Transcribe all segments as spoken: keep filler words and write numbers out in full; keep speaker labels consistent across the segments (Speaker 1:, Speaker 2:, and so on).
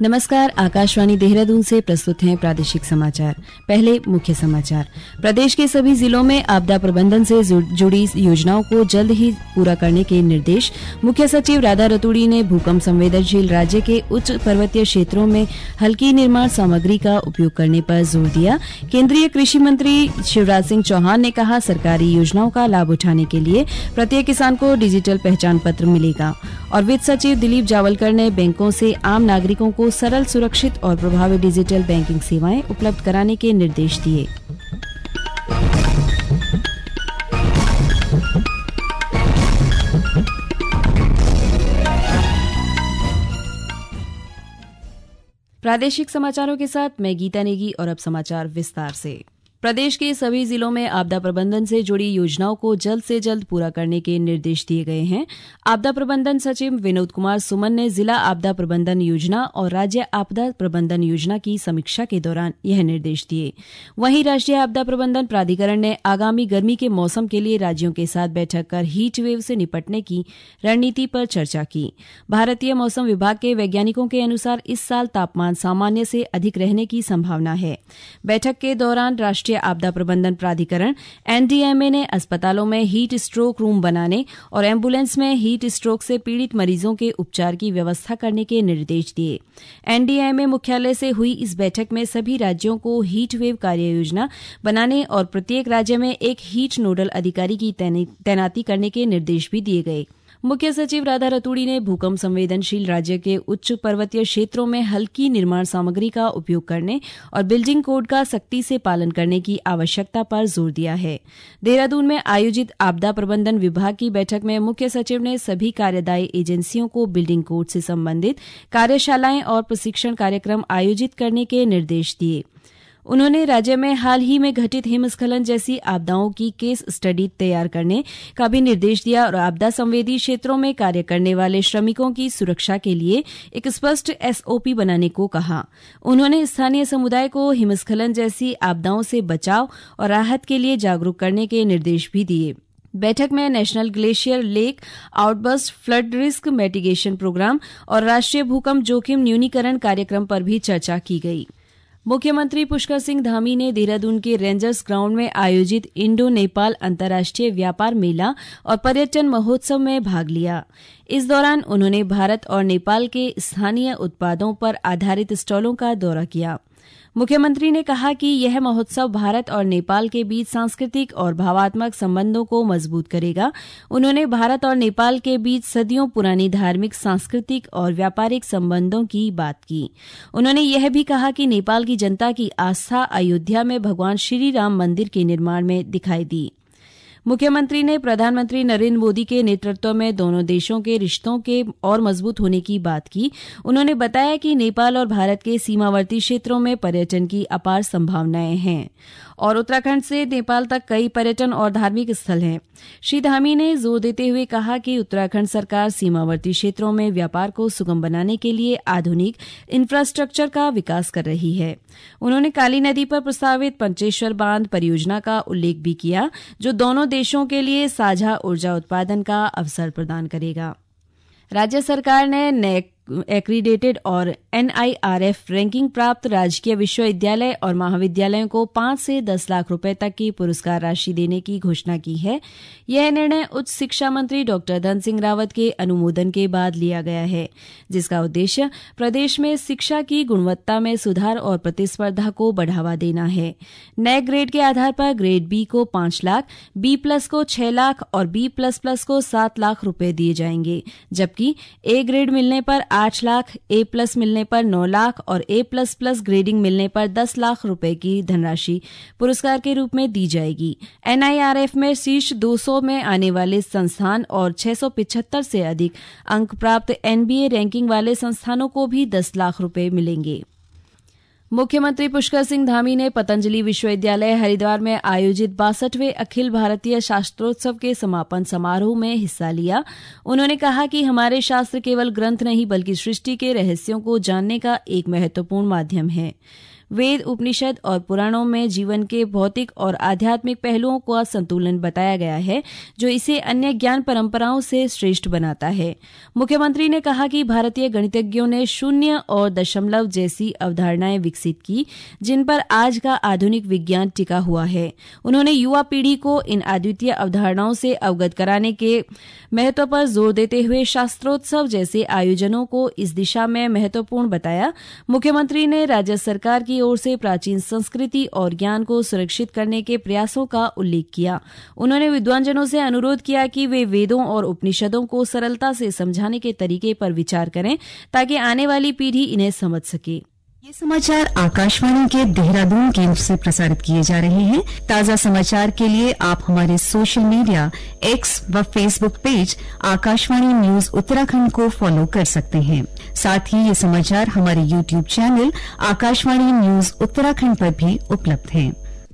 Speaker 1: नमस्कार, आकाशवाणी देहरादून से प्रस्तुत हैं प्रादेशिक समाचार। पहले मुख्य समाचार। प्रदेश के सभी जिलों में आपदा प्रबंधन से जुड़ी योजनाओं को जल्द ही पूरा करने के निर्देश। मुख्य सचिव राधा रतूड़ी ने भूकंप संवेदनशील राज्य के उच्च पर्वतीय क्षेत्रों में हल्की निर्माण सामग्री का उपयोग करने पर जोर दिया। केंद्रीय कृषि मंत्री शिवराज सिंह चौहान ने कहा, सरकारी योजनाओं का लाभ उठाने के लिए प्रत्येक किसान को डिजिटल पहचान पत्र मिलेगा। और वित्त सचिव दिलीप जावलकर ने बैंकों से आम नागरिकों को सरल, सुरक्षित और प्रभावी डिजिटल बैंकिंग सेवाएं उपलब्ध कराने के निर्देश दिए। प्रादेशिक समाचारों के साथ मैं गीता नेगी और अब समाचार विस्तार से। प्रदेश के सभी जिलों में आपदा प्रबंधन से जुड़ी योजनाओं को जल्द से जल्द पूरा करने के निर्देश दिए गए हैं। आपदा प्रबंधन सचिव विनोद कुमार सुमन ने जिला आपदा प्रबंधन योजना और राज्य आपदा प्रबंधन योजना की समीक्षा के दौरान यह निर्देश दिए। वहीं राष्ट्रीय आपदा प्रबंधन प्राधिकरण ने आगामी गर्मी के मौसम के लिए राज्यों के साथ बैठक कर हीट वेव से निपटने की रणनीति पर चर्चा की। भारतीय मौसम विभाग के वैज्ञानिकों के अनुसार इस साल तापमान सामान्य से अधिक रहने की संभावना है। बैठक के दौरान राष्ट्रीय आपदा प्रबंधन प्राधिकरण एनडीएमए ने अस्पतालों में हीट स्ट्रोक रूम बनाने और एम्बुलेंस में हीट स्ट्रोक से पीड़ित मरीजों के उपचार की व्यवस्था करने के निर्देश दिए। एनडीएमए मुख्यालय से हुई इस बैठक में सभी राज्यों को हीट वेव कार्य योजना बनाने और प्रत्येक राज्य में एक हीट नोडल अधिकारी की तैनाती करने के निर्देश भी दिए गए। मुख्य सचिव राधा रतूड़ी ने भूकंप संवेदनशील राज्य के उच्च पर्वतीय क्षेत्रों में हल्की निर्माण सामग्री का उपयोग करने और बिल्डिंग कोड का सख्ती से पालन करने की आवश्यकता पर जोर दिया है। देहरादून में आयोजित आपदा प्रबंधन विभाग की बैठक में मुख्य सचिव ने सभी कार्यदायी एजेंसियों को बिल्डिंग कोड से संबंधित कार्यशालाएं और प्रशिक्षण कार्यक्रम आयोजित करने के निर्देश दिए। उन्होंने राज्य में हाल ही में घटित हिमस्खलन जैसी आपदाओं की केस स्टडी तैयार करने का भी निर्देश दिया और आपदा संवेदी क्षेत्रों में कार्य करने वाले श्रमिकों की सुरक्षा के लिए एक स्पष्ट एसओपी बनाने को कहा। उन्होंने स्थानीय समुदाय को हिमस्खलन जैसी आपदाओं से बचाव और राहत के लिए जागरूक करने के निर्देश भी दिए। बैठक में national glacier lake outburst flood risk mitigation programme और राष्ट्रीय भूकंप जोखिम न्यूनीकरण कार्यक्रम पर भी चर्चा की गई। मुख्यमंत्री पुष्कर सिंह धामी ने देहरादून के रेंजर्स ग्राउंड में आयोजित इंडो नेपाल अंतर्राष्ट्रीय व्यापार मेला और पर्यटन महोत्सव में भाग लिया। इस दौरान उन्होंने भारत और नेपाल के स्थानीय उत्पादों पर आधारित स्टॉलों का दौरा किया। मुख्यमंत्री ने कहा कि यह महोत्सव भारत और नेपाल के बीच सांस्कृतिक और भावात्मक संबंधों को मजबूत करेगा। उन्होंने भारत और नेपाल के बीच सदियों पुरानी धार्मिक, सांस्कृतिक और व्यापारिक संबंधों की बात की। उन्होंने यह भी कहा कि नेपाल की जनता की आस्था अयोध्या में भगवान श्री राम मंदिर के निर्माण में दिखाई दी। मुख्यमंत्री ने प्रधानमंत्री नरेंद्र मोदी के नेतृत्व में दोनों देशों के रिश्तों के और मजबूत होने की बात की। उन्होंने बताया कि नेपाल और भारत के सीमावर्ती क्षेत्रों में पर्यटन की अपार संभावनाएं हैं और उत्तराखंड से नेपाल तक कई पर्यटन और धार्मिक स्थल हैं। श्री धामी ने जोर देते हुए कहा कि उत्तराखंड सरकार सीमावर्ती क्षेत्रों में व्यापार को सुगम बनाने के लिए आधुनिक इंफ्रास्ट्रक्चर का विकास कर रही है। उन्होंने काली नदी पर प्रस्तावित पंचेश्वर बांध परियोजना का उल्लेख भी किया, जो दोनों देशों के लिए साझा ऊर्जा उत्पादन का अवसर प्रदान करेगा। राज्य सरकार ने नेक एक्रीडेटेड और एनआईआरएफ रैंकिंग प्राप्त राजकीय विश्वविद्यालय और महाविद्यालयों को पांच से दस लाख रुपए तक की पुरस्कार राशि देने की घोषणा की है। यह निर्णय उच्च शिक्षा मंत्री डॉक्टर धन सिंह रावत के अनुमोदन के बाद लिया गया है, जिसका उद्देश्य प्रदेश में शिक्षा की गुणवत्ता में सुधार और प्रतिस्पर्धा को बढ़ावा देना है। नए ग्रेड के आधार पर ग्रेड बी को पांच लाख, बी प्लस को छह लाख और बी प्लस प्लस को सात लाख रुपए दिए जाएंगे, जबकि ए ग्रेड मिलने पर आठ लाख, ए प्लस मिलने पर नौ लाख और ए प्लस प्लस ग्रेडिंग मिलने पर दस लाख रुपए की धनराशि पुरस्कार के रूप में दी जाएगी। एनआईआरएफ में शीर्ष दो सौ में आने वाले संस्थान और छह सौ पिछहत्तर से अधिक अंक प्राप्त एनबीए रैंकिंग वाले संस्थानों को भी दस लाख रुपए मिलेंगे। मुख्यमंत्री पुष्कर सिंह धामी ने पतंजलि विश्वविद्यालय हरिद्वार में आयोजित बासठवें अखिल भारतीय शास्त्रोत्सव के समापन समारोह में हिस्सा लिया। उन्होंने कहा कि हमारे शास्त्र केवल ग्रंथ नहीं बल्कि सृष्टि के रहस्यों को जानने का एक महत्वपूर्ण माध्यम है। वेद, उपनिषद और पुराणों में जीवन के भौतिक और आध्यात्मिक पहलुओं का संतुलन बताया गया है, जो इसे अन्य ज्ञान परंपराओं से श्रेष्ठ बनाता है। मुख्यमंत्री ने कहा कि भारतीय गणितज्ञों ने शून्य और दशमलव जैसी अवधारणाएं विकसित की, जिन पर आज का आधुनिक विज्ञान टिका हुआ है। उन्होंने युवा पीढ़ी को इन अद्वितीय अवधारणाओं से अवगत कराने के महत्व पर जोर देते हुए शास्त्रोत्सव जैसे आयोजनों को इस दिशा में महत्वपूर्ण बताया। मुख्यमंत्री ने राज्य सरकार की ओर से प्राचीन संस्कृति और ज्ञान को सुरक्षित करने के प्रयासों का उल्लेख किया। उन्होंने विद्वानजनों से अनुरोध किया कि वे वेदों और उपनिषदों को सरलता से समझाने के तरीके पर विचार करें, ताकि आने वाली पीढ़ी इन्हें समझ सके।
Speaker 2: ये समाचार आकाशवाणी के देहरादून केंद्र से प्रसारित किए जा रहे हैं। ताजा समाचार के लिए आप हमारे सोशल मीडिया एक्स व Facebook page Akashvani news Uttarakhand को फॉलो कर सकते हैं। साथ ही ये समाचार हमारे YouTube channel Akashvani news Uttarakhand पर भी उपलब्ध हैं।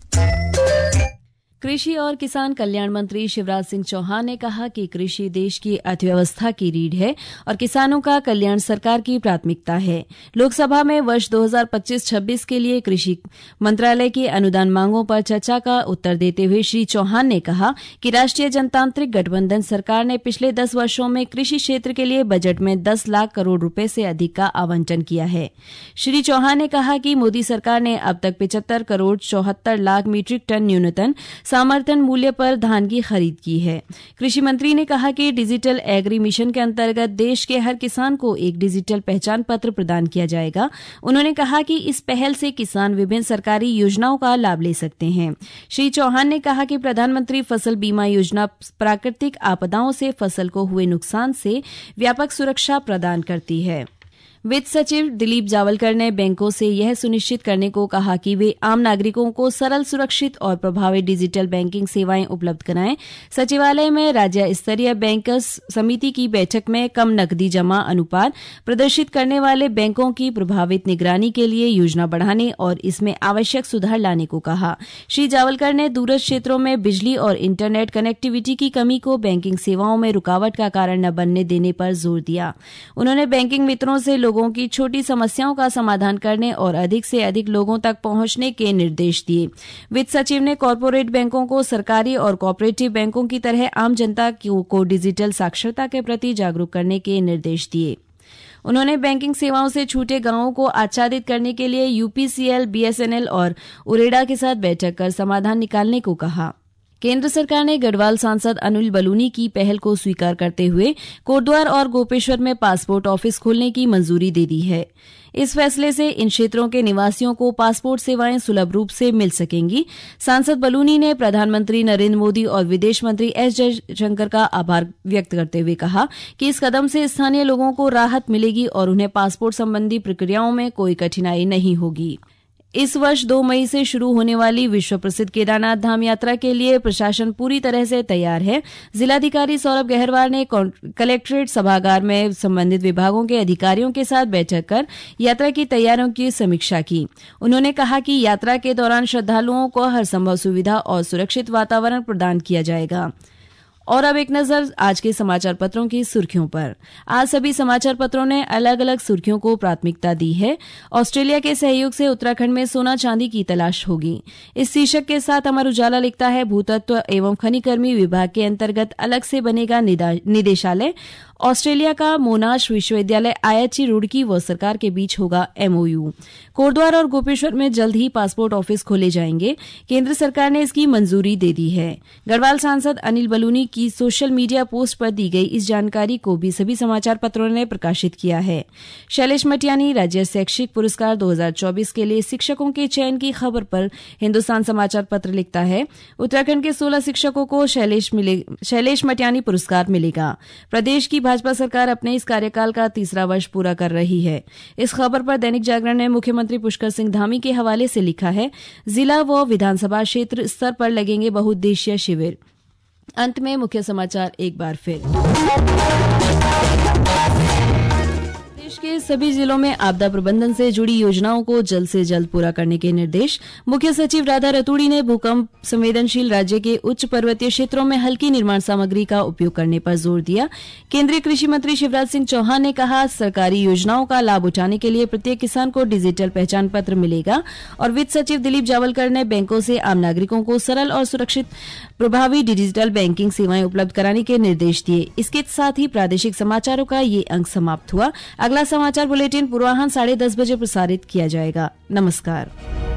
Speaker 1: कृषि और किसान कल्याण मंत्री शिवराज सिंह चौहान ने कहा कि कृषि देश की अर्थव्यवस्था की रीढ़ है और किसानों का कल्याण सरकार की प्राथमिकता है। लोकसभा में वर्ष दो हज़ार पच्चीस छब्बीस के लिए कृषि मंत्रालय की अनुदान मांगों पर चर्चा का उत्तर देते हुए श्री चौहान ने कहा कि राष्ट्रीय जनतांत्रिक गठबंधन सरकार ने पिछले दस वर्षों में कृषि क्षेत्र के लिए बजट में दस लाख करोड़ रुपए से अधिक का आवंटन किया है। श्री चौहान ने कहा कि मोदी सरकार ने अब तक पिचहत्तर करोड़ चौहत्तर लाख मीट्रिक टन न्यूनतम समर्थन मूल्य पर धान की खरीद की है। कृषि मंत्री ने कहा कि डिजिटल एग्री मिशन के अंतर्गत देश के हर किसान को एक डिजिटल पहचान पत्र प्रदान किया जाएगा। उन्होंने कहा कि इस पहल से किसान विभिन्न सरकारी योजनाओं का लाभ ले सकते हैं। श्री चौहान ने कहा कि प्रधानमंत्री फसल बीमा योजना प्राकृतिक आपदाओं से फसल को हुए नुकसान से व्यापक सुरक्षा प्रदान करती है। वित्त सचिव दिलीप जावलकर ने बैंकों से यह सुनिश्चित करने को कहा कि वे आम नागरिकों को सरल, सुरक्षित और प्रभावी डिजिटल बैंकिंग सेवाएं उपलब्ध कराएं। सचिवालय में राज्य स्तरीय बैंकर्स समिति की बैठक में कम नकदी जमा अनुपात प्रदर्शित करने वाले बैंकों की प्रभावित निगरानी के लिए योजना बढ़ाने और इसमें आवश्यक सुधार लाने को कहा। श्री जावलकर ने दूरस्थ क्षेत्रों में बिजली और इंटरनेट कनेक्टिविटी की कमी को बैंकिंग सेवाओं में रुकावट का कारण न बनने देने पर जोर दिया। उन्होंने बैंकिंग मित्रों से लोगों की छोटी समस्याओं का समाधान करने और अधिक से अधिक लोगों तक पहुंचने के निर्देश दिए। वित्त सचिव ने कॉर्पोरेट बैंकों को सरकारी और कोऑपरेटिव बैंकों की तरह आम जनता को डिजिटल साक्षरता के प्रति जागरूक करने के निर्देश दिए। उन्होंने बैंकिंग सेवाओं से छूटे गांवों को आच्छादित करने के लिए यूपीसीएल, बीएसएनएल और उरेडा के साथ बैठक कर समाधान निकालने को कहा। केंद्र सरकार ने गढ़वाल सांसद अनिल बलूनी की पहल को स्वीकार करते हुए कोटद्वार और गोपेश्वर में पासपोर्ट ऑफिस खोलने की मंजूरी दे दी है। इस फैसले से इन क्षेत्रों के निवासियों को पासपोर्ट सेवाएं सुलभ रूप से मिल सकेंगी। सांसद बलूनी ने प्रधानमंत्री नरेंद्र मोदी और विदेश मंत्री एस जयशंकर का आभार व्यक्त करते हुए कहा कि इस कदम से स्थानीय लोगों को राहत मिलेगी और उन्हें पासपोर्ट संबंधी प्रक्रियाओं में कोई कठिनाई नहीं होगी। इस वर्ष दो मई से शुरू होने वाली विश्व प्रसिद्ध केदारनाथ धाम यात्रा के लिए प्रशासन पूरी तरह से तैयार है। जिलाधिकारी सौरभ गहरवार ने कलेक्ट्रेट सभागार में संबंधित विभागों के अधिकारियों के साथ बैठक कर यात्रा की तैयारियों की समीक्षा की। उन्होंने कहा कि यात्रा के दौरान श्रद्धालुओं को हर संभव सुविधा और सुरक्षित वातावरण प्रदान किया जाएगा। और अब एक नजर आज के समाचार पत्रों की सुर्खियों पर। आज सभी समाचार पत्रों ने अलग अलग सुर्खियों को प्राथमिकता दी है। ऑस्ट्रेलिया के सहयोग से उत्तराखंड में सोना चांदी की तलाश होगी। इस शीर्षक के साथ अमर उजाला लिखता है, भूतत्व एवं खनिकर्मी विभाग के अंतर्गत अलग से बनेगा निदेशालय। ऑस्ट्रेलिया का मोनाश विश्वविद्यालय, आईआईटी रुड़की व सरकार के बीच होगा एमओयू। कोटद्वार और गोपेश्वर में जल्द ही पासपोर्ट ऑफिस खोले जाएंगे। केंद्र सरकार ने इसकी मंजूरी दे दी है। गढ़वाल सांसद अनिल बलूनी की सोशल मीडिया पोस्ट पर दी गई इस जानकारी को भी सभी समाचार पत्रों ने प्रकाशित किया है। शैलेश मटियानी राज्य शैक्षिक पुरस्कार दो हज़ार चौबीस के लिए शिक्षकों के चयन की खबर पर हिन्दुस्तान समाचार पत्र लिखता है, उत्तराखंड के सोलह शिक्षकों को शैलेश मिले शैलेश मटियानी पुरस्कार मिलेगा। प्रदेश की भाजपा सरकार अपने इस कार्यकाल का तीसरा वर्ष पूरा कर रही है। इस खबर पर दैनिक जागरण ने मुख्यमंत्री पुष्कर सिंह धामी के हवाले से लिखा है, जिला व विधानसभा क्षेत्र स्तर पर लगेंगे बहुउद्देशीय शिविर। अंत में मुख्य समाचार एक बार फिर। प्रदेश के सभी जिलों में आपदा प्रबंधन से जुड़ी योजनाओं को जल्द से जल्द पूरा करने के निर्देश। मुख्य सचिव राधा रतूड़ी ने भूकंप संवेदनशील राज्य के उच्च पर्वतीय क्षेत्रों में हल्की निर्माण सामग्री का उपयोग करने पर जोर दिया। केंद्रीय कृषि मंत्री शिवराज सिंह चौहान ने कहा, सरकारी योजनाओं का लाभ उठाने के लिए प्रत्येक किसान को डिजिटल पहचान पत्र मिलेगा। और वित्त सचिव दिलीप जावलकर ने बैंकों से आम नागरिकों को सरल और सुरक्षित प्रभावी डिजिटल बैंकिंग सेवाएं उपलब्ध कराने के निर्देश दिए। इसके साथ ही प्रादेशिक समाचारों का ये अंक समाप्त हुआ। अगला समाचार बुलेटिन पूर्वाह्न साढ़े दस बजे प्रसारित किया जाएगा। नमस्कार।